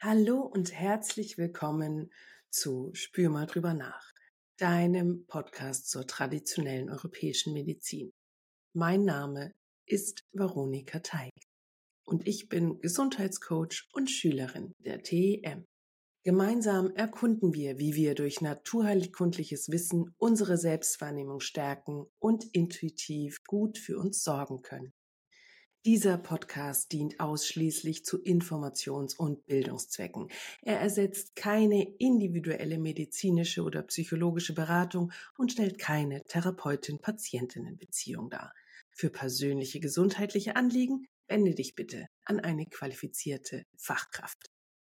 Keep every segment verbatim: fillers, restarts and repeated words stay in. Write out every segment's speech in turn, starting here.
Hallo und herzlich willkommen zu Spür mal drüber nach, deinem Podcast zur traditionellen europäischen Medizin. Mein Name ist Veronika Teig und ich bin Gesundheitscoach und Schülerin der T E M. Gemeinsam erkunden wir, wie wir durch naturheilkundliches Wissen unsere Selbstwahrnehmung stärken und intuitiv gut für uns sorgen können. Dieser Podcast dient ausschließlich zu Informations- und Bildungszwecken. Er ersetzt keine individuelle medizinische oder psychologische Beratung und stellt keine Therapeutin-Patientinnen-Beziehung dar. Für persönliche gesundheitliche Anliegen wende dich bitte an eine qualifizierte Fachkraft.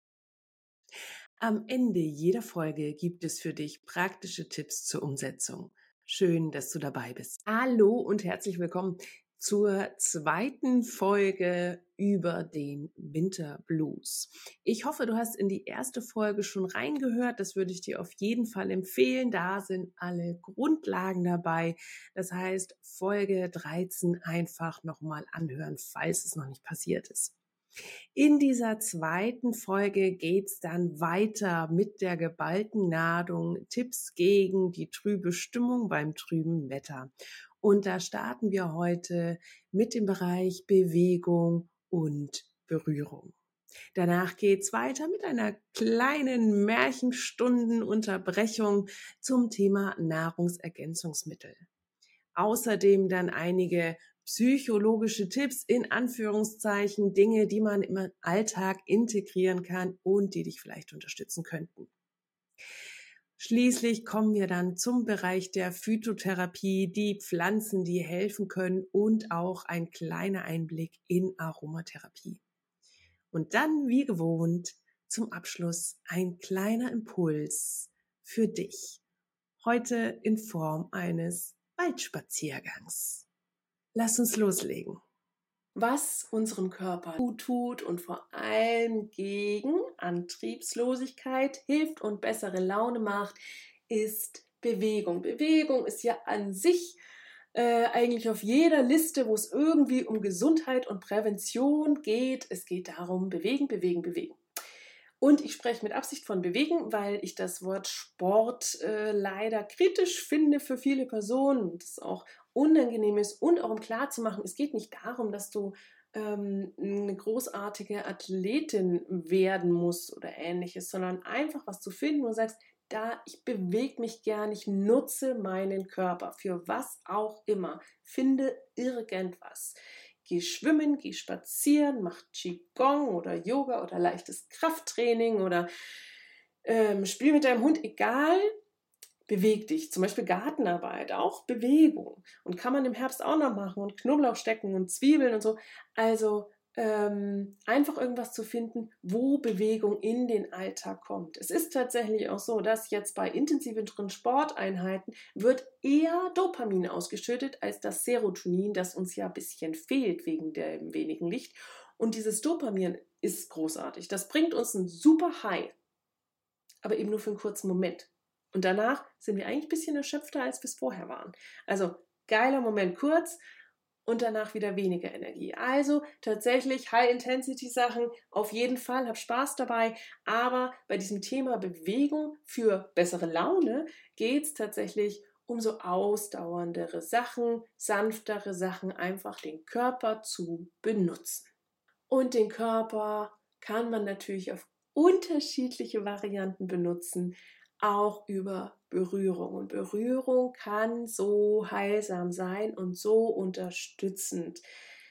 Am Ende jeder Folge gibt es für dich praktische Tipps zur Umsetzung. Schön, dass du dabei bist. Hallo und herzlich willkommen zur zweiten Folge über den Winterblues. Ich hoffe, du hast in die erste Folge schon reingehört. Das würde ich dir auf jeden Fall empfehlen. Da sind alle Grundlagen dabei. Das heißt, Folge dreizehn einfach nochmal anhören, falls es noch nicht passiert ist. In dieser zweiten Folge geht's dann weiter mit der geballten Ladung Tipps gegen die trübe Stimmung beim trüben Wetter. Und da starten wir heute mit dem Bereich Bewegung und Berührung. Danach geht's weiter mit einer kleinen Märchenstundenunterbrechung zum Thema Nahrungsergänzungsmittel. Außerdem dann einige psychologische Tipps, in Anführungszeichen, Dinge, die man im Alltag integrieren kann und die dich vielleicht unterstützen könnten. Schließlich kommen wir dann zum Bereich der Phytotherapie, die Pflanzen, die helfen können und auch ein kleiner Einblick in Aromatherapie. Und dann, wie gewohnt, zum Abschluss ein kleiner Impuls für dich. Heute in Form eines Waldspaziergangs. Lass uns loslegen. Was unserem Körper gut tut und vor allem gegen Antriebslosigkeit hilft und bessere Laune macht, ist Bewegung. Bewegung ist ja an sich äh, eigentlich auf jeder Liste, wo es irgendwie um Gesundheit und Prävention geht. Es geht darum, bewegen, bewegen, bewegen. Und ich spreche mit Absicht von bewegen, weil ich das Wort Sport äh, leider kritisch finde für viele Personen und es auch unangenehm ist. Und auch um klarzumachen, es geht nicht darum, dass du ähm, eine großartige Athletin werden musst oder ähnliches, sondern einfach was zu finden, wo du sagst, da, ich bewege mich gern, ich nutze meinen Körper für was auch immer. Finde irgendwas. Geh schwimmen, geh spazieren, mach Qigong oder Yoga oder leichtes Krafttraining oder ähm, spiel mit deinem Hund, egal, beweg dich. Zum Beispiel Gartenarbeit, auch Bewegung. Und kann man im Herbst auch noch machen und Knoblauch stecken und Zwiebeln und so. Also ähm, einfach irgendwas zu finden, wo Bewegung in den Alltag kommt. Es ist tatsächlich auch so, dass jetzt bei intensiveren Sporteinheiten wird eher Dopamin ausgeschüttet als das Serotonin, das uns ja ein bisschen fehlt wegen dem wenigen Licht. Und dieses Dopamin ist großartig. Das bringt uns ein super High, aber eben nur für einen kurzen Moment. Und danach sind wir eigentlich ein bisschen erschöpfter, als wir es vorher waren. Also geiler Moment kurz und danach wieder weniger Energie. Also tatsächlich High-Intensity-Sachen auf jeden Fall, hab Spaß dabei. Aber bei diesem Thema Bewegung für bessere Laune geht es tatsächlich um so ausdauerndere Sachen, sanftere Sachen, einfach den Körper zu benutzen. Und den Körper kann man natürlich auf unterschiedliche Varianten benutzen, auch über Berührung. Und Berührung kann so heilsam sein und so unterstützend.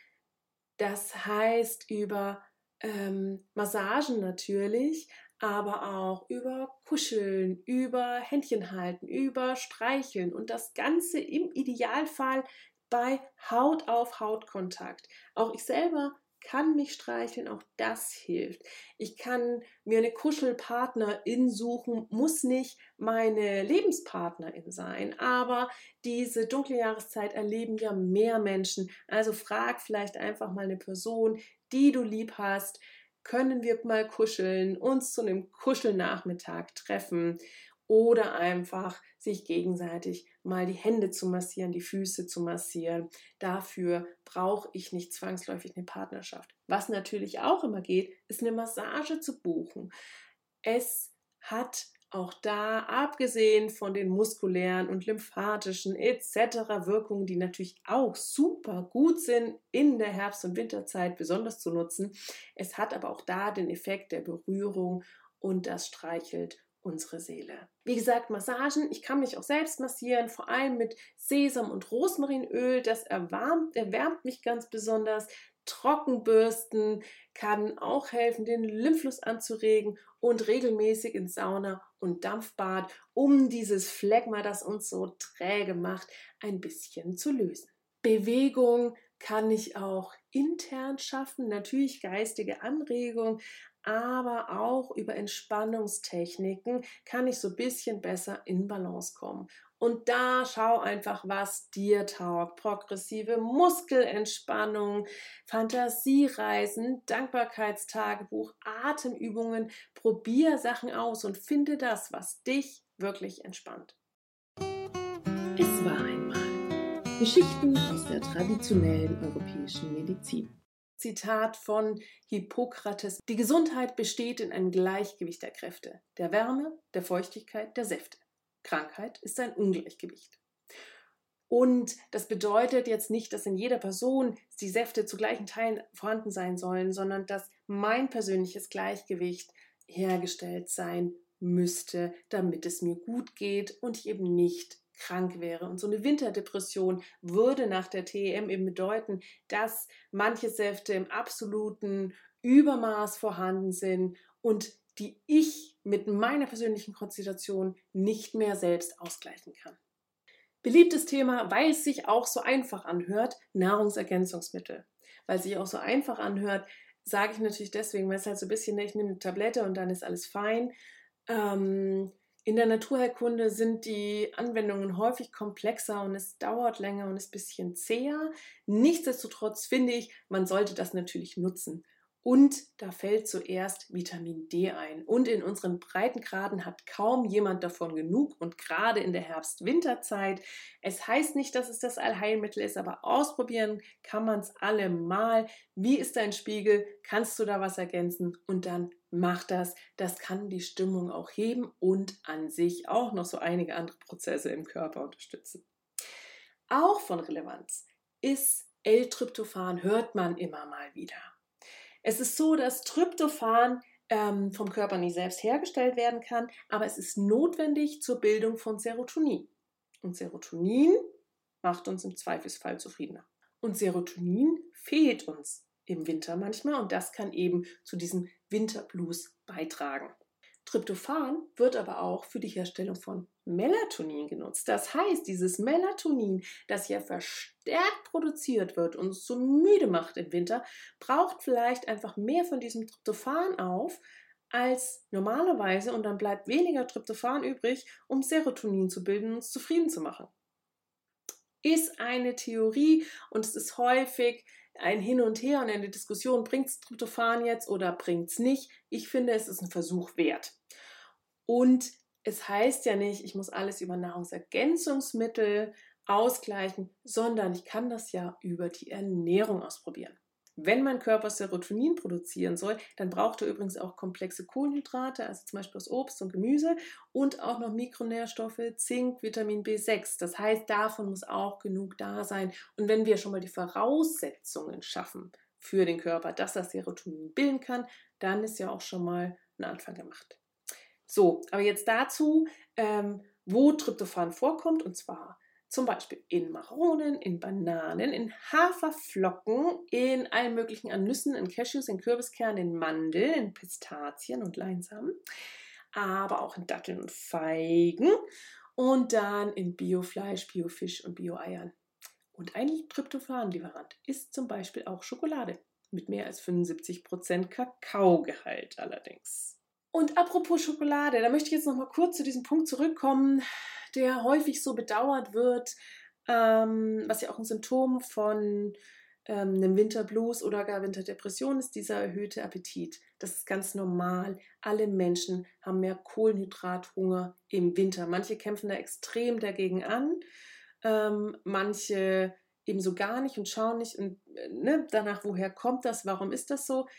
Das heißt über ähm, Massagen natürlich, aber auch über Kuscheln, über Händchen halten, über Streicheln und das Ganze im Idealfall bei Haut-auf-Haut-Kontakt. Auch ich selber kann mich streicheln, auch das hilft. Ich kann mir eine Kuschelpartnerin suchen, muss nicht meine Lebenspartnerin sein, aber diese dunkle Jahreszeit erleben ja mehr Menschen. Also frag vielleicht einfach mal eine Person, die du lieb hast, können wir mal kuscheln, uns zu einem Kuschelnachmittag treffen oder einfach sich gegenseitig mal die Hände zu massieren, die Füße zu massieren. Dafür brauche ich nicht zwangsläufig eine Partnerschaft. Was natürlich auch immer geht, ist eine Massage zu buchen. Es hat auch da, abgesehen von den muskulären und lymphatischen et cetera Wirkungen, die natürlich auch super gut sind in der Herbst- und Winterzeit besonders zu nutzen, es hat aber auch da den Effekt der Berührung und das streichelt unsere Seele. Wie gesagt, Massagen, ich kann mich auch selbst massieren, vor allem mit Sesam- und Rosmarinöl, das erwärmt, erwärmt mich ganz besonders. Trockenbürsten kann auch helfen, den Lymphfluss anzuregen und regelmäßig ins Sauna- und Dampfbad, um dieses Phlegma, das uns so träge macht, ein bisschen zu lösen. Bewegung kann ich auch intern schaffen, natürlich geistige Anregung, aber auch über Entspannungstechniken kann ich so ein bisschen besser in Balance kommen. Und da schau einfach, was dir taugt. Progressive Muskelentspannung, Fantasiereisen, Dankbarkeitstagebuch, Atemübungen. Probier Sachen aus und finde das, was dich wirklich entspannt. Es war einmal Geschichten aus der traditionellen europäischen Medizin. Zitat von Hippokrates: Die Gesundheit besteht in einem Gleichgewicht der Kräfte, der Wärme, der Feuchtigkeit, der Säfte. Krankheit ist ein Ungleichgewicht. Und das bedeutet jetzt nicht, dass in jeder Person die Säfte zu gleichen Teilen vorhanden sein sollen, sondern dass mein persönliches Gleichgewicht hergestellt sein müsste, damit es mir gut geht und ich eben nicht krank wäre. Und so eine Winterdepression würde nach der T E M eben bedeuten, dass manche Säfte im absoluten Übermaß vorhanden sind und die ich mit meiner persönlichen Konstitution nicht mehr selbst ausgleichen kann. Beliebtes Thema, weil es sich auch so einfach anhört, Nahrungsergänzungsmittel. Weil es sich auch so einfach anhört, sage ich natürlich deswegen, weil es halt so ein bisschen, ich nehme eine Tablette und dann ist alles fein. Ähm, in der Naturheilkunde sind die Anwendungen häufig komplexer und es dauert länger und ist ein bisschen zäher. Nichtsdestotrotz finde ich, man sollte das natürlich nutzen. Und da fällt zuerst Vitamin D ein. Und in unseren Breitengraden hat kaum jemand davon genug und gerade in der Herbst-Winterzeit. Es heißt nicht, dass es das Allheilmittel ist, aber ausprobieren kann man es allemal. Wie ist dein Spiegel? Kannst du da was ergänzen? Und dann mach das. Das kann die Stimmung auch heben und an sich auch noch so einige andere Prozesse im Körper unterstützen. Auch von Relevanz ist L-Tryptophan, hört man immer mal wieder. Es ist so, dass Tryptophan ähm, vom Körper nicht selbst hergestellt werden kann, aber es ist notwendig zur Bildung von Serotonin. Und Serotonin macht uns im Zweifelsfall zufriedener. Und Serotonin fehlt uns im Winter manchmal und das kann eben zu diesem Winterblues beitragen. Tryptophan wird aber auch für die Herstellung von Melatonin genutzt. Das heißt, dieses Melatonin, das ja verstärkt produziert wird und uns so müde macht im Winter, braucht vielleicht einfach mehr von diesem Tryptophan auf als normalerweise und dann bleibt weniger Tryptophan übrig, um Serotonin zu bilden und uns zufrieden zu machen. Ist eine Theorie und es ist häufig ein Hin und Her und eine Diskussion, bringt es Tryptophan jetzt oder bringt es nicht? Ich finde, es ist ein Versuch wert. Und es heißt ja nicht, ich muss alles über Nahrungsergänzungsmittel ausgleichen, sondern ich kann das ja über die Ernährung ausprobieren. Wenn mein Körper Serotonin produzieren soll, dann braucht er übrigens auch komplexe Kohlenhydrate, also zum Beispiel aus Obst und Gemüse und auch noch Mikronährstoffe, Zink, Vitamin B sechs. Das heißt, davon muss auch genug da sein. Und wenn wir schon mal die Voraussetzungen schaffen für den Körper, dass er Serotonin bilden kann, dann ist ja auch schon mal ein Anfang gemacht. So, aber jetzt dazu, ähm, wo Tryptophan vorkommt, und zwar zum Beispiel in Maronen, in Bananen, in Haferflocken, in allen möglichen an Nüssen, in Cashews, in Kürbiskernen, in Mandeln, in Pistazien und Leinsamen, aber auch in Datteln und Feigen und dann in Biofleisch, Biofisch und Bioeiern. Und ein Tryptophan-Lieferant ist zum Beispiel auch Schokolade mit mehr als fünfundsiebzig Prozent Kakaogehalt allerdings. Und apropos Schokolade, da möchte ich jetzt noch mal kurz zu diesem Punkt zurückkommen, der häufig so bedauert wird, ähm, was ja auch ein Symptom von ähm, einem Winterblues oder gar Winterdepression ist dieser erhöhte Appetit. Das ist ganz normal. Alle Menschen haben mehr Kohlenhydrathunger im Winter. Manche kämpfen da extrem dagegen an, ähm, manche ebenso gar nicht und schauen nicht und, äh, ne, danach, woher kommt das, warum ist das so?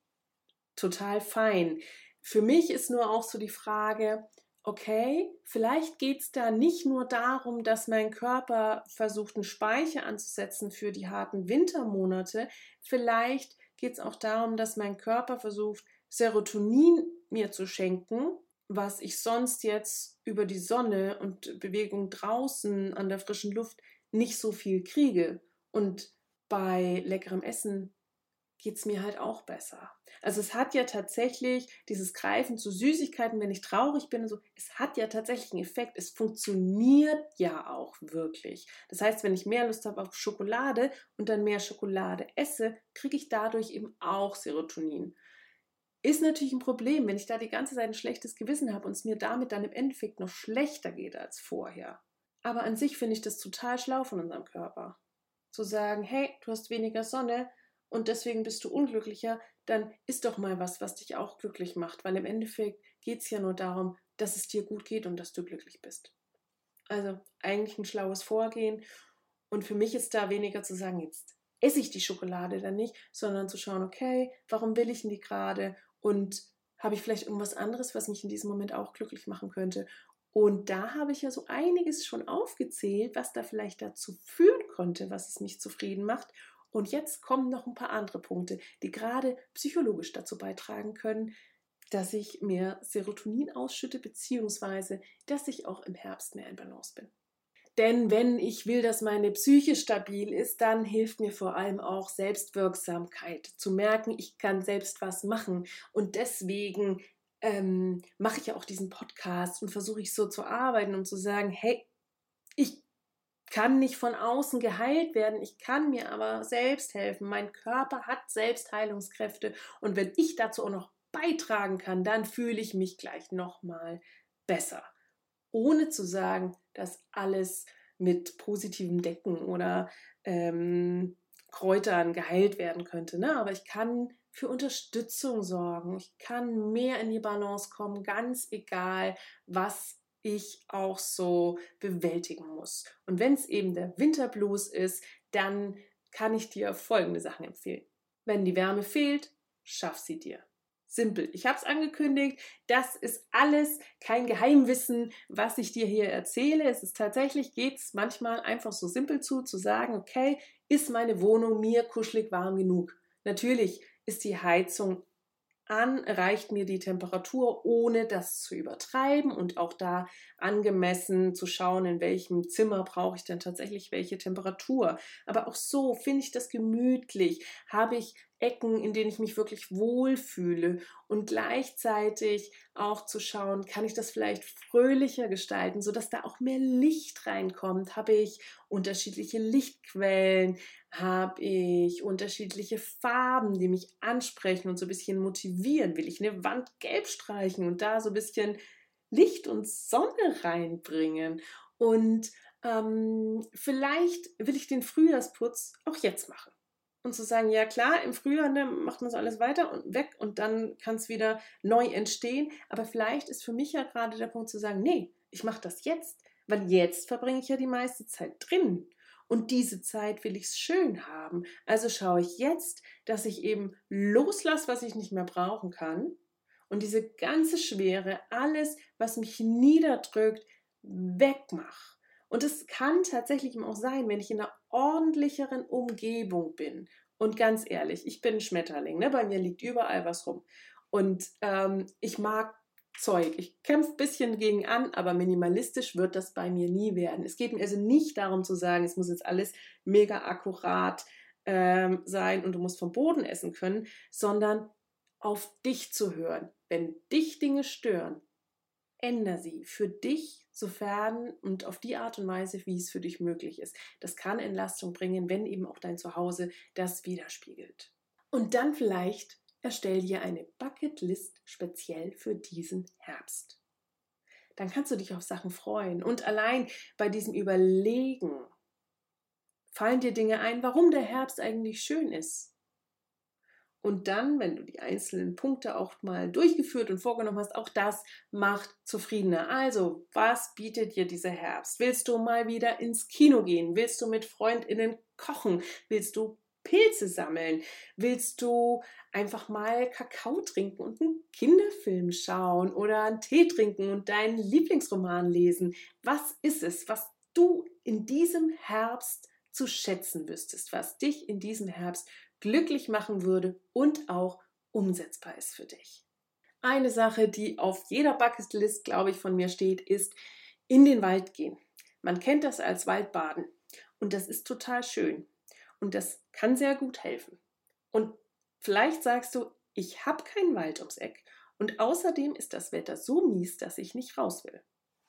Total fein. Für mich ist nur auch so die Frage, okay, vielleicht geht es da nicht nur darum, dass mein Körper versucht, einen Speicher anzusetzen für die harten Wintermonate. Vielleicht geht es auch darum, dass mein Körper versucht, Serotonin mir zu schenken, was ich sonst jetzt über die Sonne und Bewegung draußen an der frischen Luft nicht so viel kriege. Und bei leckerem Essen geht es mir halt auch besser. Also es hat ja tatsächlich dieses Greifen zu Süßigkeiten, wenn ich traurig bin und so, es hat ja tatsächlich einen Effekt. Es funktioniert ja auch wirklich. Das heißt, wenn ich mehr Lust habe auf Schokolade und dann mehr Schokolade esse, kriege ich dadurch eben auch Serotonin. Ist natürlich ein Problem, wenn ich da die ganze Zeit ein schlechtes Gewissen habe und es mir damit dann im Endeffekt noch schlechter geht als vorher. Aber an sich finde ich das total schlau von unserem Körper. Zu sagen, hey, du hast weniger Sonne, und deswegen bist du unglücklicher, dann isst doch mal was, was dich auch glücklich macht, weil im Endeffekt geht es ja nur darum, dass es dir gut geht und dass du glücklich bist. Also eigentlich ein schlaues Vorgehen und für mich ist da weniger zu sagen, jetzt esse ich die Schokolade dann nicht, sondern zu schauen, okay, warum will ich denn die gerade und habe ich vielleicht irgendwas anderes, was mich in diesem Moment auch glücklich machen könnte. Und da habe ich ja so einiges schon aufgezählt, was da vielleicht dazu führen konnte, was es mich zufrieden macht. Und jetzt kommen noch ein paar andere Punkte, die gerade psychologisch dazu beitragen können, dass ich mehr Serotonin ausschütte, beziehungsweise dass ich auch im Herbst mehr in Balance bin. Denn wenn ich will, dass meine Psyche stabil ist, dann hilft mir vor allem auch Selbstwirksamkeit. Zu merken, ich kann selbst was machen. Und deswegen ähm, mache ich ja auch diesen Podcast und versuche ich so zu arbeiten und zu sagen, hey, ich kann nicht von außen geheilt werden, ich kann mir aber selbst helfen. Mein Körper hat Selbstheilungskräfte und wenn ich dazu auch noch beitragen kann, dann fühle ich mich gleich nochmal besser. Ohne zu sagen, dass alles mit positivem Decken oder ähm, Kräutern geheilt werden könnte. Ne? Aber ich kann für Unterstützung sorgen. Ich kann mehr in die Balance kommen, ganz egal, was ich auch so bewältigen muss. Und wenn es eben der Winterblues ist, dann kann ich dir folgende Sachen empfehlen. Wenn die Wärme fehlt, schaff sie dir. Simpel. Ich habe es angekündigt. Das ist alles kein Geheimwissen, was ich dir hier erzähle. Es ist tatsächlich, geht es manchmal einfach so simpel zu, zu sagen, okay, ist meine Wohnung mir kuschelig warm genug? Natürlich ist die Heizung an, reicht mir die Temperatur, ohne das zu übertreiben und auch da angemessen zu schauen, in welchem Zimmer brauche ich denn tatsächlich welche Temperatur. Aber auch so finde ich das gemütlich, habe ich Ecken, in denen ich mich wirklich wohlfühle und gleichzeitig auch zu schauen, kann ich das vielleicht fröhlicher gestalten, sodass da auch mehr Licht reinkommt, habe ich unterschiedliche Lichtquellen, habe ich unterschiedliche Farben, die mich ansprechen und so ein bisschen motivieren, will ich eine Wand gelb streichen und da so ein bisschen Licht und Sonne reinbringen und ähm, vielleicht will ich den Frühjahrsputz auch jetzt machen. Und zu sagen, ja klar, im Frühjahr ne, macht man so alles weiter und weg und dann kann es wieder neu entstehen. Aber vielleicht ist für mich ja gerade der Punkt zu sagen, nee, ich mache das jetzt, weil jetzt verbringe ich ja die meiste Zeit drin. Und diese Zeit will ich schön haben. Also schaue ich jetzt, dass ich eben loslasse, was ich nicht mehr brauchen kann. Und diese ganze Schwere, alles, was mich niederdrückt, wegmache. Und es kann tatsächlich auch sein, wenn ich in einer ordentlicheren Umgebung bin. Und ganz ehrlich, ich bin ein Schmetterling, ne? Bei mir liegt überall was rum. Und ähm, ich mag Zeug. Ich kämpfe ein bisschen gegen an, aber minimalistisch wird das bei mir nie werden. Es geht mir also nicht darum zu sagen, es muss jetzt alles mega akkurat ähm, sein und du musst vom Boden essen können, sondern auf dich zu hören. Wenn dich Dinge stören, änder sie für dich, sofern und auf die Art und Weise, wie es für dich möglich ist. Das kann Entlastung bringen, wenn eben auch dein Zuhause das widerspiegelt. Und dann vielleicht erstell dir eine Bucketlist speziell für diesen Herbst. Dann kannst du dich auf Sachen freuen. Und allein bei diesem Überlegen, Fallen dir Dinge ein, warum der Herbst eigentlich schön ist? Und dann, wenn du die einzelnen Punkte auch mal durchgeführt und vorgenommen hast, auch das macht zufriedener. Also, was bietet dir dieser Herbst? Willst du mal wieder ins Kino gehen? Willst du mit FreundInnen kochen? Willst du Pilze sammeln? Willst du einfach mal Kakao trinken und einen Kinderfilm schauen oder einen Tee trinken und deinen Lieblingsroman lesen? Was ist es, was du in diesem Herbst zu schätzen wüsstest, was dich in diesem Herbst glücklich machen würde und auch umsetzbar ist für dich? Eine Sache, die auf jeder Bucketlist, glaube ich, von mir steht, ist in den Wald gehen. Man kennt das als Waldbaden und das ist total schön und das kann sehr gut helfen. Und vielleicht sagst du, ich habe keinen Wald ums Eck und außerdem ist das Wetter so mies, dass ich nicht raus will.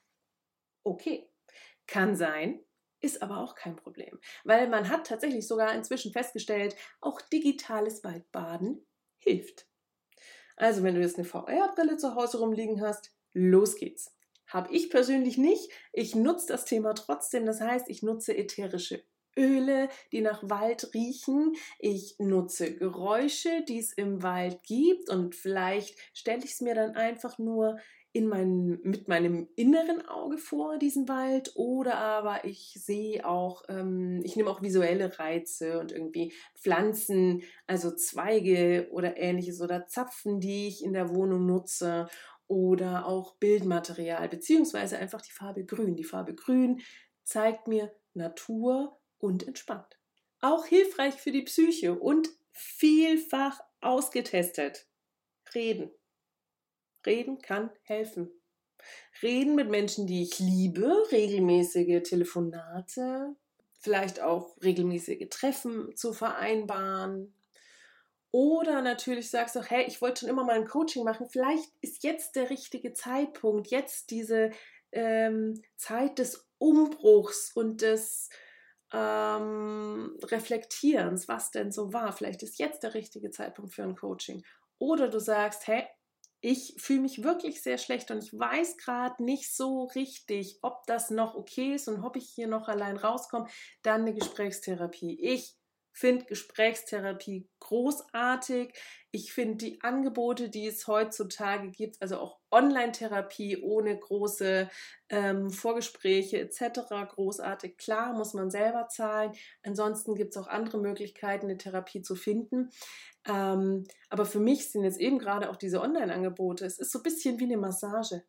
Okay, kann sein. Ist aber auch kein Problem, weil man hat tatsächlich sogar inzwischen festgestellt, auch digitales Waldbaden hilft. Also wenn du jetzt eine V R-Brille zu Hause rumliegen hast, los geht's. Habe ich persönlich nicht. Ich nutze das Thema trotzdem. Das heißt, ich nutze ätherische Öle, die nach Wald riechen. Ich nutze Geräusche, die es im Wald gibt. Und vielleicht stelle ich es mir dann einfach nur in mein, mit meinem inneren Auge vor, diesen Wald. Oder aber ich sehe auch, ähm, ich nehme auch visuelle Reize und irgendwie Pflanzen, also Zweige oder ähnliches oder Zapfen, die ich in der Wohnung nutze. Oder auch Bildmaterial, beziehungsweise einfach die Farbe Grün. Die Farbe Grün zeigt mir Natur und entspannt. Auch hilfreich für die Psyche und vielfach ausgetestet. Reden. Reden kann helfen. Reden mit Menschen, die ich liebe, regelmäßige Telefonate, vielleicht auch regelmäßige Treffen zu vereinbaren. Oder natürlich sagst du, hey, ich wollte schon immer mal ein Coaching machen, vielleicht ist jetzt der richtige Zeitpunkt, jetzt diese ähm, Zeit des Umbruchs und des ähm, Reflektierens, was denn so war. Vielleicht ist jetzt der richtige Zeitpunkt für ein Coaching. Oder du sagst, hey, ich fühle mich wirklich sehr schlecht und ich weiß gerade nicht so richtig, ob das noch okay ist und ob ich hier noch allein rauskomme, dann eine Gesprächstherapie. Ich finde Gesprächstherapie großartig. Ich finde die Angebote, die es heutzutage gibt, also auch Online-Therapie ohne große ähm, Vorgespräche et cetera, großartig. Klar, muss man selber zahlen. Ansonsten gibt es auch andere Möglichkeiten, eine Therapie zu finden. Ähm, aber für mich sind jetzt eben gerade auch diese Online-Angebote, es ist so ein bisschen wie eine Massage.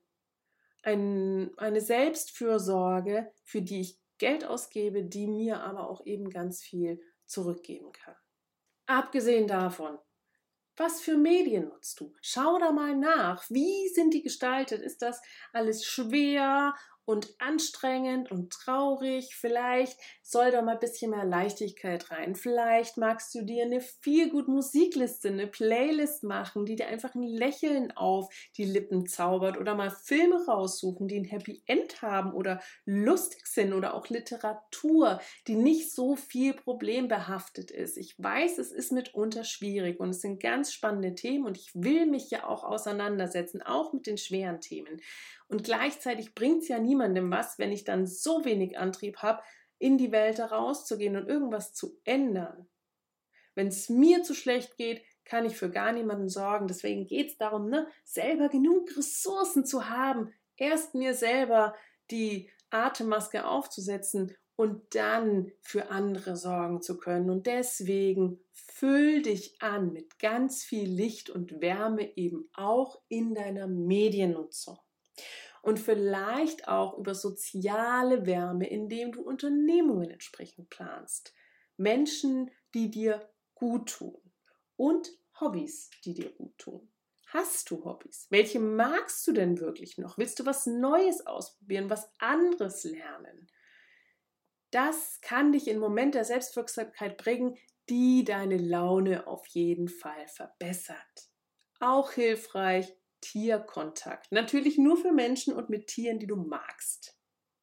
Ein, eine Selbstfürsorge, für die ich Geld ausgebe, die mir aber auch eben ganz viel zurückgeben kann. Abgesehen davon, was für Medien nutzt du? Schau da mal nach. Wie sind die gestaltet? Ist das alles schwer und anstrengend und traurig? Vielleicht soll da mal ein bisschen mehr Leichtigkeit rein. Vielleicht magst du dir eine Feelgood-Musikliste, eine Playlist machen, die dir einfach ein Lächeln auf die Lippen zaubert oder mal Filme raussuchen, die ein Happy End haben oder lustig sind oder auch Literatur, die nicht so viel problembehaftet ist. Ich weiß, es ist mitunter schwierig und es sind ganz spannende Themen und ich will mich ja auch auseinandersetzen, auch mit den schweren Themen. Und gleichzeitig bringt es ja niemandem was, wenn ich dann so wenig Antrieb habe, in die Welt herauszugehen und irgendwas zu ändern. Wenn es mir zu schlecht geht, kann ich für gar niemanden sorgen. Deswegen geht es darum, ne, selber genug Ressourcen zu haben, erst mir selber die Atemmaske aufzusetzen und dann für andere sorgen zu können. Und deswegen füll dich an mit ganz viel Licht und Wärme eben auch in deiner Mediennutzung. Und vielleicht auch über soziale Wärme, indem du Unternehmungen entsprechend planst. Menschen, die dir gut tun. Und Hobbys, die dir gut tun. Hast du Hobbys? Welche magst du denn wirklich noch? Willst du was Neues ausprobieren, was anderes lernen? Das kann dich in einen Moment der Selbstwirksamkeit bringen, die deine Laune auf jeden Fall verbessert. Auch hilfreich, Tierkontakt. Natürlich nur für Menschen und mit Tieren, die du magst.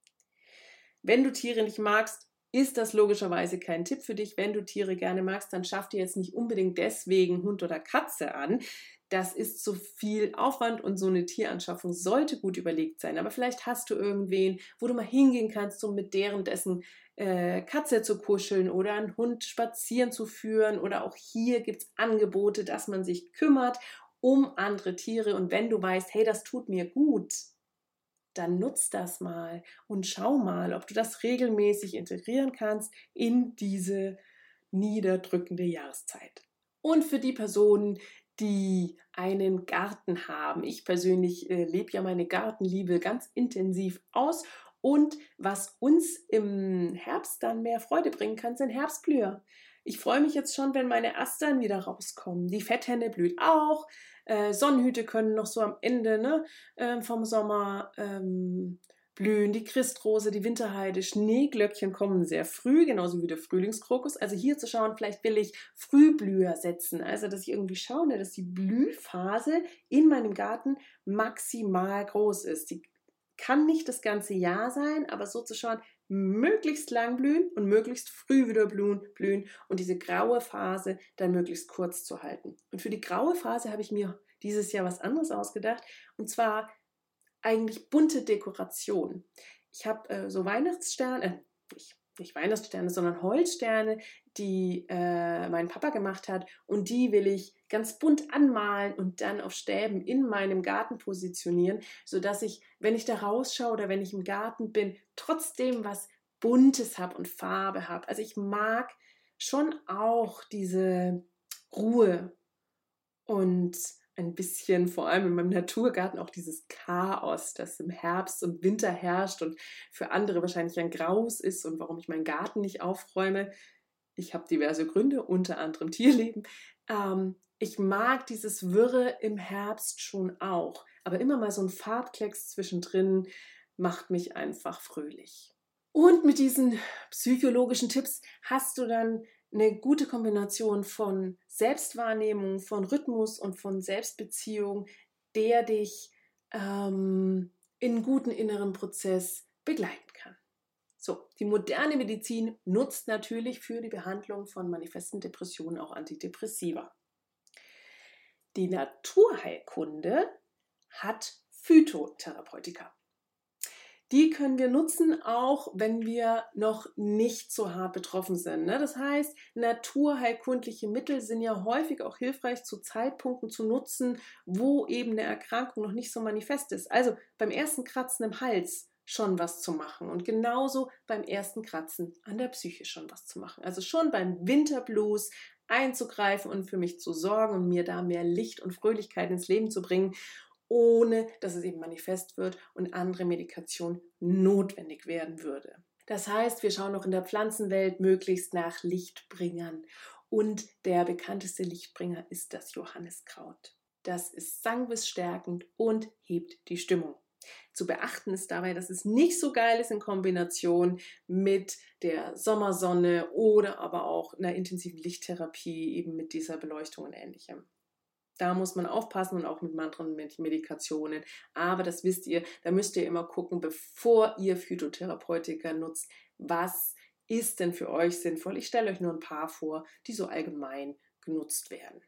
Wenn du Tiere nicht magst, ist das logischerweise kein Tipp für dich. Wenn du Tiere gerne magst, dann schaff dir jetzt nicht unbedingt deswegen Hund oder Katze an. das ist zu viel Aufwand und so eine Tieranschaffung sollte gut überlegt sein. Aber vielleicht hast du irgendwen, wo du mal hingehen kannst, um mit deren dessen äh, Katze zu kuscheln oder einen Hund spazieren zu führen. Oder auch hier gibt es Angebote, dass man sich kümmert um andere Tiere. Und wenn du weißt, hey, das tut mir gut, dann nutz das mal und schau mal, ob du das regelmäßig integrieren kannst in diese niederdrückende Jahreszeit. Und für die Personen, die einen Garten haben, ich persönlich äh, lebe ja meine Gartenliebe ganz intensiv aus, und was uns im Herbst dann mehr Freude bringen kann, sind Herbstblüher. Ich freue mich jetzt schon, wenn meine Astern wieder rauskommen. Die Fetthenne blüht auch. Äh, Sonnenhüte können noch so am Ende ne, äh, vom Sommer ähm, blühen. Die Christrose, die Winterheide, Schneeglöckchen kommen sehr früh, genauso wie der Frühlingskrokus. Also hier zu schauen, vielleicht will ich Frühblüher setzen. Also dass ich irgendwie schaue, ne, dass die Blühphase in meinem Garten maximal groß ist. Die kann nicht das ganze Jahr sein, aber so zu schauen, möglichst lang blühen und möglichst früh wieder blühen, blühen und diese graue Phase dann möglichst kurz zu halten. Und für die graue Phase habe ich mir dieses Jahr was anderes ausgedacht, und zwar eigentlich bunte Dekoration. Ich habe äh, so Weihnachtssterne, äh, nicht, nicht Weihnachtssterne, sondern Holzsterne, die äh, mein Papa gemacht hat, und die will ich ganz bunt anmalen und dann auf Stäben in meinem Garten positionieren, sodass ich, wenn ich da rausschaue oder wenn ich im Garten bin, trotzdem was Buntes habe und Farbe habe. Also ich mag schon auch diese Ruhe und ein bisschen, vor allem in meinem Naturgarten, auch dieses Chaos, das im Herbst und Winter herrscht und für andere wahrscheinlich ein Graus ist, und warum ich meinen Garten nicht aufräume. Ich habe diverse Gründe, unter anderem Tierleben. Ähm, ich mag dieses Wirre im Herbst schon auch, aber immer mal so ein Farbklecks zwischendrin macht mich einfach fröhlich. Und mit diesen psychologischen Tipps hast du dann eine gute Kombination von Selbstwahrnehmung, von Rhythmus und von Selbstbeziehung, der dich ähm, in einen guten inneren Prozess begleiten kann. So, die moderne Medizin nutzt natürlich für die Behandlung von manifesten Depressionen auch Antidepressiva. Die Naturheilkunde hat Phytotherapeutika. Die können wir nutzen, auch wenn wir noch nicht so hart betroffen sind. Das heißt, naturheilkundliche Mittel sind ja häufig auch hilfreich zu Zeitpunkten zu nutzen, wo eben eine Erkrankung noch nicht so manifest ist. Also beim ersten Kratzen im Hals schon was zu machen und genauso beim ersten Kratzen an der Psyche schon was zu machen. Also schon beim Winterblues einzugreifen und für mich zu sorgen und mir da mehr Licht und Fröhlichkeit ins Leben zu bringen, ohne dass es eben manifest wird und andere Medikation notwendig werden würde. Das heißt, wir schauen auch in der Pflanzenwelt möglichst nach Lichtbringern. Und der bekannteste Lichtbringer ist das Johanniskraut. Das ist sanguisstärkend und hebt die Stimmung. Zu beachten ist dabei, dass es nicht so geil ist in Kombination mit der Sommersonne oder aber auch einer intensiven Lichttherapie, eben mit dieser Beleuchtung und Ähnlichem. Da muss man aufpassen und auch mit anderen Medikationen. Aber das wisst ihr, da müsst ihr immer gucken, bevor ihr Phytotherapeutika nutzt, was ist denn für euch sinnvoll. Ich stelle euch nur ein paar vor, die so allgemein genutzt werden.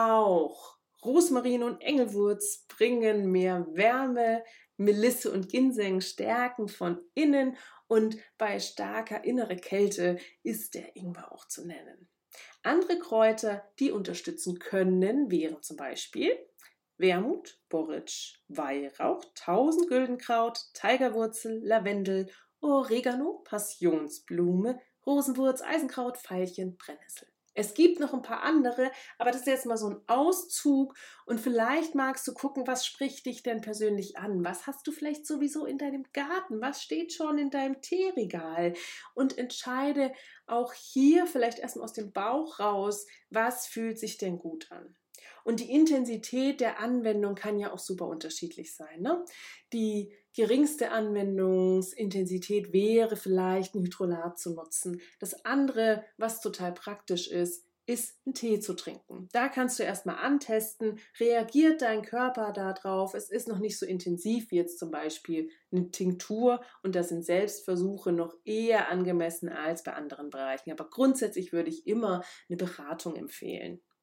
Auch Rosmarin und Engelwurz bringen mehr Wärme, Melisse und Ginseng stärken von innen, und bei starker innerer Kälte ist der Ingwer auch zu nennen. Andere Kräuter, die unterstützen können, wären zum Beispiel Wermut, Borretsch, Weihrauch, Tausendgüldenkraut, Tigerwurzel, Lavendel, Oregano, Passionsblume, Rosenwurz, Eisenkraut, Veilchen, Brennnessel. Es gibt noch ein paar andere, aber das ist jetzt mal so ein Auszug, und vielleicht magst du gucken, was spricht dich denn persönlich an? Was hast du vielleicht sowieso in deinem Garten? Was steht schon in deinem Teeregal? Und entscheide auch hier vielleicht erstmal aus dem Bauch raus, was fühlt sich denn gut an? Und die Intensität der Anwendung kann ja auch super unterschiedlich sein, ne? Die geringste Anwendungsintensität wäre vielleicht ein Hydrolat zu nutzen. Das andere, was total praktisch ist, ist einen Tee zu trinken. Da kannst du erstmal antesten, reagiert dein Körper darauf. Es ist noch nicht so intensiv wie jetzt zum Beispiel eine Tinktur, und da sind Selbstversuche noch eher angemessen als bei anderen Bereichen. Aber grundsätzlich würde ich immer eine Beratung empfehlen.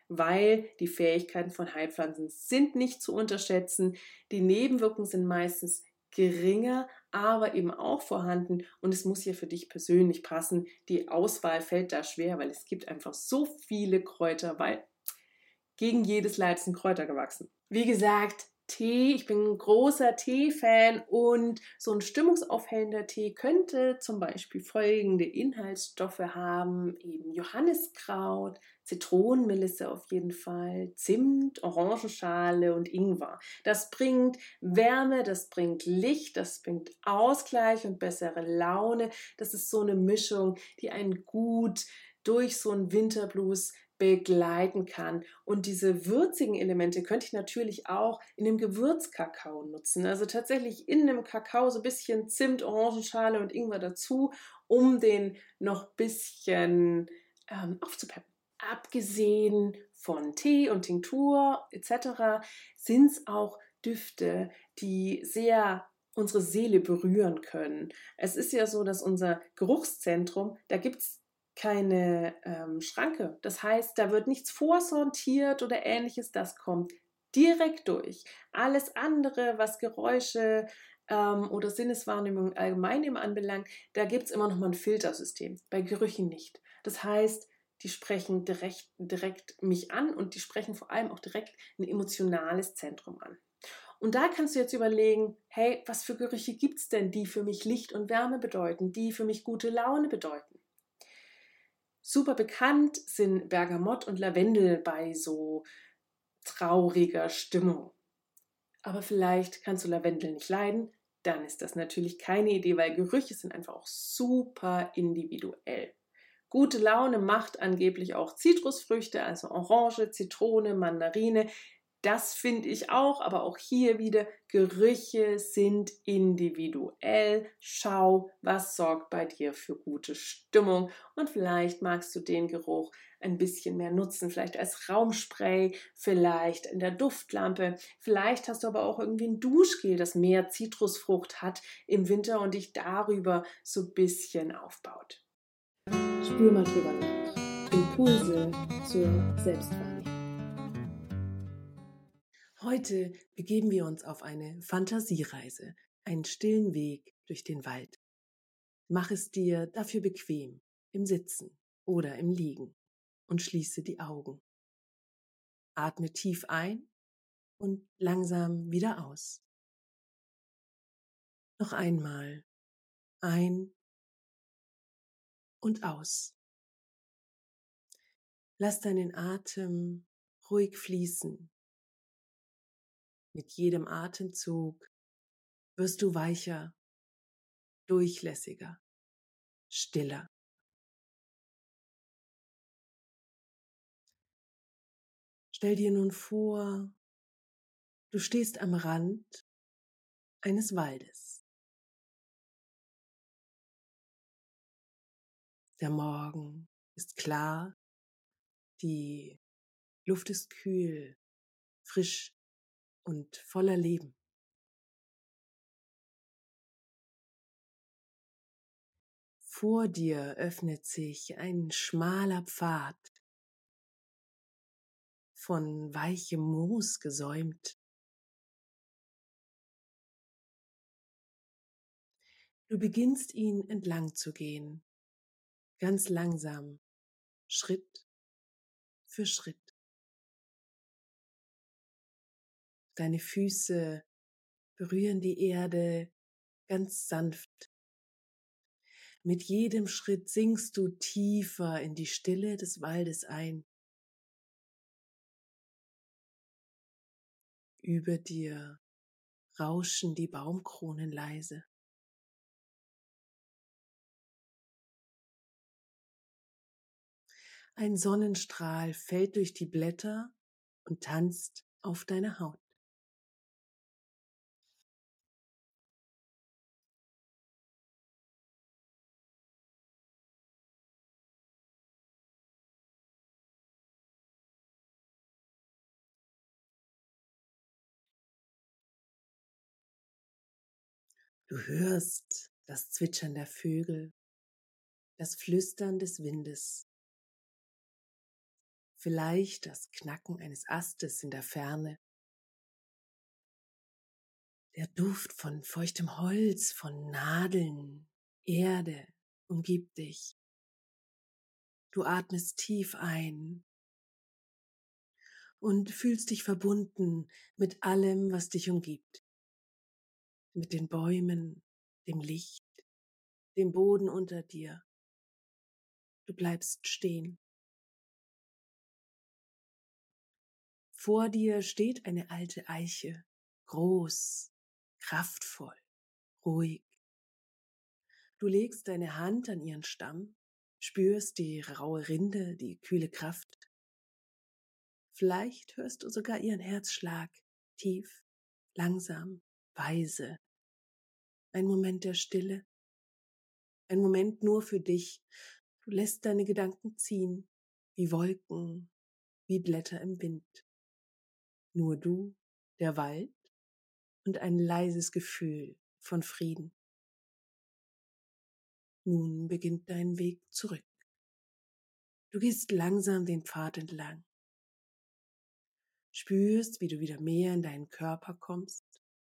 weil die Fähigkeiten von Heilpflanzen sind nicht zu unterschätzen. Die Nebenwirkungen sind meistens geringer, aber eben auch vorhanden und es muss ja für dich persönlich passen. Die Auswahl fällt da schwer, weil es gibt einfach so viele Kräuter, weil gegen jedes Leid ist ein Kräuter gewachsen. Wie gesagt, Tee, ich bin ein großer Tee-Fan und so ein stimmungsaufhellender Tee könnte zum Beispiel folgende Inhaltsstoffe haben, eben Johanniskraut, Zitronenmelisse auf jeden Fall, Zimt, Orangenschale und Ingwer. Das bringt Wärme, das bringt Licht, das bringt Ausgleich und bessere Laune. Das ist so eine Mischung, die einen gut durch so einen Winterblues begleiten kann. Und diese würzigen Elemente könnte ich natürlich auch in dem Gewürzkakao nutzen. Also tatsächlich in dem Kakao so ein bisschen Zimt, Orangenschale und Ingwer dazu, um den noch ein bisschen ähm, aufzupeppen. Abgesehen von Tee und Tinktur et cetera sind es auch Düfte, die sehr unsere Seele berühren können. Es ist ja so, dass unser Geruchszentrum, da gibt es keine ähm, Schranke. Das heißt, da wird nichts vorsortiert oder ähnliches, das kommt direkt durch. Alles andere, was Geräusche ähm, oder Sinneswahrnehmung allgemein eben anbelangt, da gibt es immer noch mal ein Filtersystem. Bei Gerüchen nicht. Das heißt, die sprechen direkt, direkt mich an und die sprechen vor allem auch direkt ein emotionales Zentrum an. Und da kannst du jetzt überlegen, hey, was für Gerüche gibt es denn, die für mich Licht und Wärme bedeuten, die für mich gute Laune bedeuten? Super bekannt sind Bergamott und Lavendel bei so trauriger Stimmung. Aber vielleicht kannst du Lavendel nicht leiden, dann ist das natürlich keine Idee, weil Gerüche sind einfach auch super individuell. Gute Laune macht angeblich auch Zitrusfrüchte, also Orange, Zitrone, Mandarine. Das finde ich auch, aber auch hier wieder, Gerüche sind individuell. Schau, was sorgt bei dir für gute Stimmung und vielleicht magst du den Geruch ein bisschen mehr nutzen, vielleicht als Raumspray, vielleicht in der Duftlampe, vielleicht hast du aber auch irgendwie ein Duschgel, das mehr Zitrusfrucht hat im Winter und dich darüber so ein bisschen aufbaut. Spür mal drüber nach. Impulse zur Selbstwahrnehmung. Heute begeben wir uns auf eine Fantasiereise, einen stillen Weg durch den Wald. Mach es dir dafür bequem, im Sitzen oder im Liegen und schließe die Augen. Atme tief ein und langsam wieder aus. Noch einmal ein und aus. Lass deinen Atem ruhig fließen. Mit jedem Atemzug wirst du weicher, durchlässiger, stiller. Stell dir nun vor, du stehst am Rand eines Waldes. Der Morgen ist klar, die Luft ist kühl, frisch und voller Leben. Vor dir öffnet sich ein schmaler Pfad, von weichem Moos gesäumt. Du beginnst ihn entlang zu gehen, ganz langsam, Schritt für Schritt. Deine Füße berühren die Erde ganz sanft. Mit jedem Schritt sinkst du tiefer in die Stille des Waldes ein. Über dir rauschen die Baumkronen leise. Ein Sonnenstrahl fällt durch die Blätter und tanzt auf deine Haut. Du hörst das Zwitschern der Vögel, das Flüstern des Windes. Vielleicht das Knacken eines Astes in der Ferne. Der Duft von feuchtem Holz, von Nadeln, Erde umgibt dich. Du atmest tief ein und fühlst dich verbunden mit allem, was dich umgibt. Mit den Bäumen, dem Licht, dem Boden unter dir. Du bleibst stehen. Vor dir steht eine alte Eiche, groß, kraftvoll, ruhig. Du legst deine Hand an ihren Stamm, spürst die raue Rinde, die kühle Kraft. Vielleicht hörst du sogar ihren Herzschlag, tief, langsam, weise. Ein Moment der Stille, ein Moment nur für dich. Du lässt deine Gedanken ziehen, wie Wolken, wie Blätter im Wind. Nur du, der Wald und ein leises Gefühl von Frieden. Nun beginnt dein Weg zurück. Du gehst langsam den Pfad entlang. Spürst, wie du wieder mehr in deinen Körper kommst.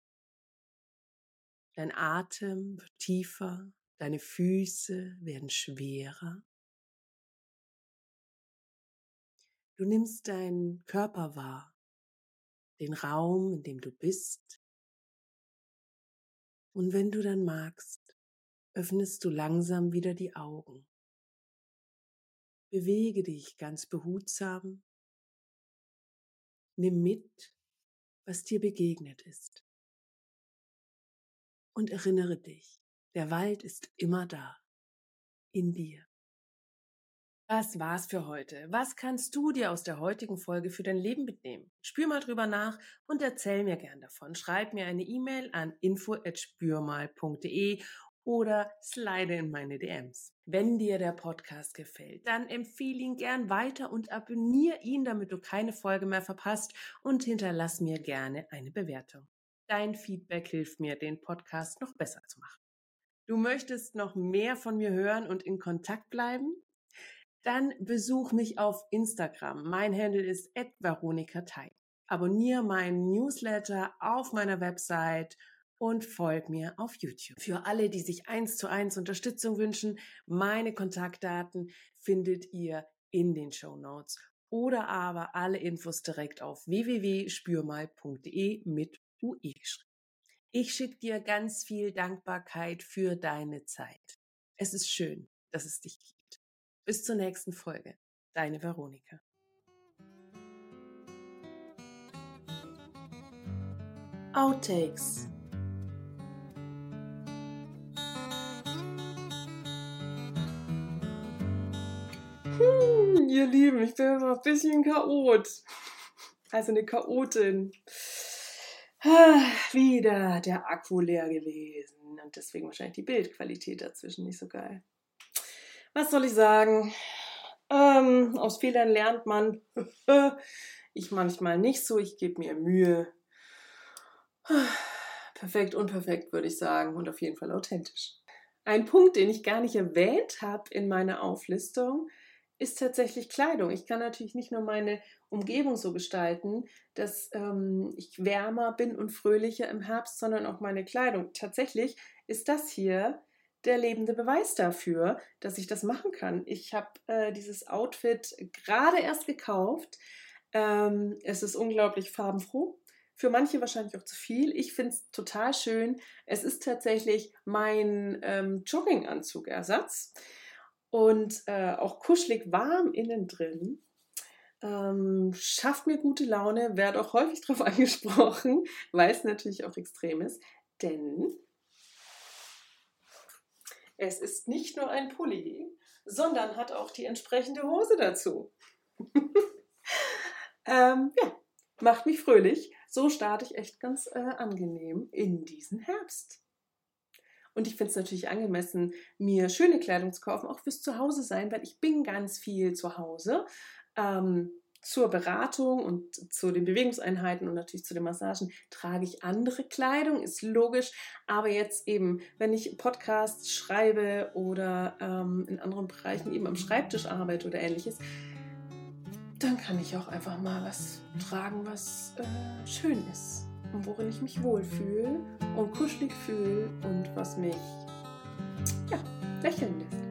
Dein Atem wird tiefer, deine Füße werden schwerer. Du nimmst deinen Körper wahr, den Raum, in dem du bist. Und wenn du dann magst, öffnest du langsam wieder die Augen. Bewege dich ganz behutsam. Nimm mit, was dir begegnet ist. Und erinnere dich, der Wald ist immer da, in dir. Das war's für heute. Was kannst du dir aus der heutigen Folge für dein Leben mitnehmen? Spür mal drüber nach und erzähl mir gern davon. Schreib mir eine E-Mail an info at spürmal punkt de oder slide in meine D Ms. Wenn dir der Podcast gefällt, dann empfehle ihn gern weiter und abonniere ihn, damit du keine Folge mehr verpasst, und hinterlass mir gerne eine Bewertung. Dein Feedback hilft mir, den Podcast noch besser zu machen. Du möchtest noch mehr von mir hören und in Kontakt bleiben? Dann besuch mich auf Instagram. Mein Handle ist at veronika theil. Abonniere meinen Newsletter auf meiner Website und folg mir auf YouTube. Für alle, die sich eins zu eins Unterstützung wünschen, meine Kontaktdaten findet ihr in den Shownotes oder aber alle Infos direkt auf w w w punkt spürmal punkt de mit U E geschrieben. Ich schicke dir ganz viel Dankbarkeit für deine Zeit. Es ist schön, dass es dich gibt. Bis zur nächsten Folge. Deine Veronika. Outtakes. Hm, ihr Lieben, ich bin einfach ein bisschen Chaot. Also eine Chaotin. Ah, wieder der Akku leer gewesen und deswegen wahrscheinlich die Bildqualität dazwischen nicht so geil. Was soll ich sagen? Ähm, aus Fehlern lernt man. Ich manchmal nicht so, ich gebe mir Mühe. Perfekt, unperfekt würde ich sagen und auf jeden Fall authentisch. Ein Punkt, den ich gar nicht erwähnt habe in meiner Auflistung, ist tatsächlich Kleidung. Ich kann natürlich nicht nur meine Umgebung so gestalten, dass ähm, ich wärmer bin und fröhlicher im Herbst, sondern auch meine Kleidung. Tatsächlich ist das hier der lebende Beweis dafür, dass ich das machen kann. Ich habe äh, dieses Outfit gerade erst gekauft. Ähm, es ist unglaublich farbenfroh. Für manche wahrscheinlich auch zu viel. Ich finde es total schön. Es ist tatsächlich mein ähm, Jogginganzug-Ersatz und äh, auch kuschelig warm innen drin. Ähm, schafft mir gute Laune, werde auch häufig darauf angesprochen, weil es natürlich auch extrem ist, denn es ist nicht nur ein Pulli, sondern hat auch die entsprechende Hose dazu. ähm, ja, macht mich fröhlich. So starte ich echt ganz äh, angenehm in diesen Herbst. Und ich finde es natürlich angemessen, mir schöne Kleidung zu kaufen, auch fürs Zuhause sein, weil ich bin ganz viel zu Hause. Ähm, zur Beratung und zu den Bewegungseinheiten und natürlich zu den Massagen trage ich andere Kleidung, ist logisch. Aber jetzt eben, wenn ich Podcasts schreibe oder ähm, in anderen Bereichen eben am Schreibtisch arbeite oder ähnliches, dann kann ich auch einfach mal was tragen, was äh, schön ist und worin ich mich wohlfühle und kuschelig fühle und was mich ja, lächeln lässt.